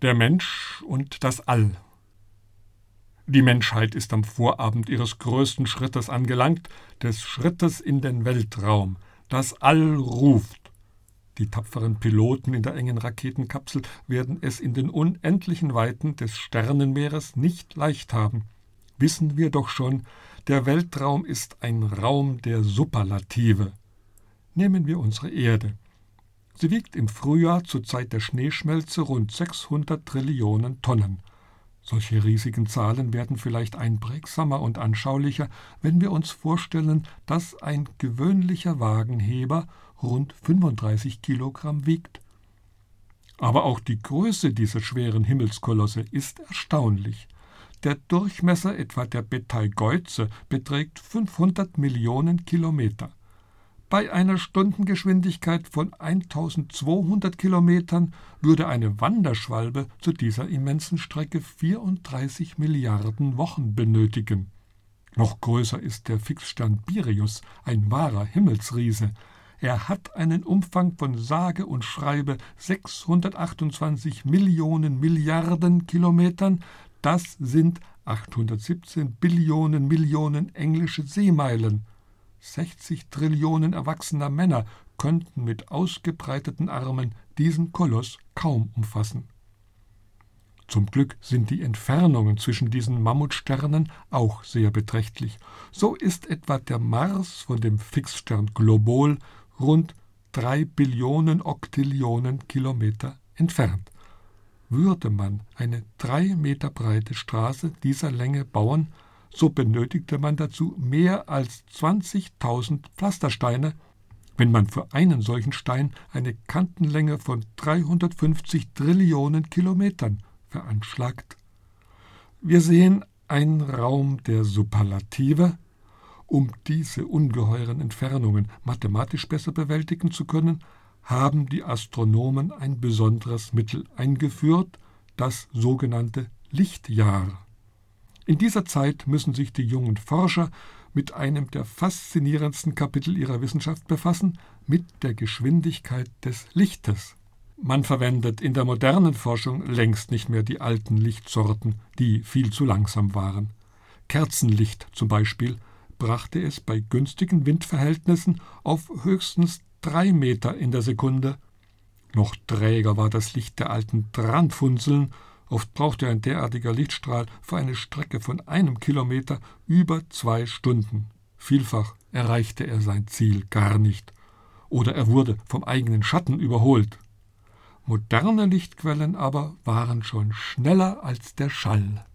Der Mensch und das All. Die Menschheit ist am Vorabend ihres größten Schrittes angelangt, des Schrittes in den Weltraum. Das All ruft. Die tapferen Piloten in der engen Raketenkapsel werden es in den unendlichen Weiten des Sternenmeeres nicht leicht haben. Wissen wir doch schon, der Weltraum ist ein Raum der Superlative. Nehmen wir unsere Erde. Sie wiegt im Frühjahr zur Zeit der Schneeschmelze rund 600 Trillionen Tonnen. Solche riesigen Zahlen werden vielleicht einprägsamer und anschaulicher, wenn wir uns vorstellen, dass ein gewöhnlicher Wagenheber rund 35 Kilogramm wiegt. Aber auch die Größe dieser schweren Himmelskolosse ist erstaunlich. Der Durchmesser etwa der Betelgeuse beträgt 500 Millionen Kilometer. Bei einer Stundengeschwindigkeit von 1200 Kilometern würde eine Wanderschwalbe zu dieser immensen Strecke 34 Milliarden Wochen benötigen. Noch größer ist der Fixstern Sirius, ein wahrer Himmelsriese. Er hat einen Umfang von sage und schreibe 628 Millionen Milliarden Kilometern. Das sind 817 Billionen Millionen englische Seemeilen. 60 Trillionen erwachsener Männer könnten mit ausgebreiteten Armen diesen Koloss kaum umfassen. Zum Glück sind die Entfernungen zwischen diesen Mammutsternen auch sehr beträchtlich. So ist etwa der Mars von dem Fixstern Globol rund 3 Billionen Oktillionen Kilometer entfernt. Würde man eine 3 Meter breite Straße dieser Länge bauen, so benötigte man dazu mehr als 20.000 Pflastersteine, wenn man für einen solchen Stein eine Kantenlänge von 350 Trillionen Kilometern veranschlagt. Wir sehen einen Raum der Superlative. Um diese ungeheuren Entfernungen mathematisch besser bewältigen zu können, haben die Astronomen ein besonderes Mittel eingeführt, das sogenannte Lichtjahr. In dieser Zeit müssen sich die jungen Forscher mit einem der faszinierendsten Kapitel ihrer Wissenschaft befassen, mit der Geschwindigkeit des Lichtes. Man verwendet in der modernen Forschung längst nicht mehr die alten Lichtsorten, die viel zu langsam waren. Kerzenlicht zum Beispiel brachte es bei günstigen Windverhältnissen auf höchstens 3 Meter in der Sekunde. Noch träger war das Licht der alten Brandfunzeln. Oft brauchte ein derartiger Lichtstrahl für eine Strecke von 1 Kilometer über 2 Stunden. Vielfach erreichte er sein Ziel gar nicht. Oder er wurde vom eigenen Schatten überholt. Moderne Lichtquellen aber waren schon schneller als der Schall.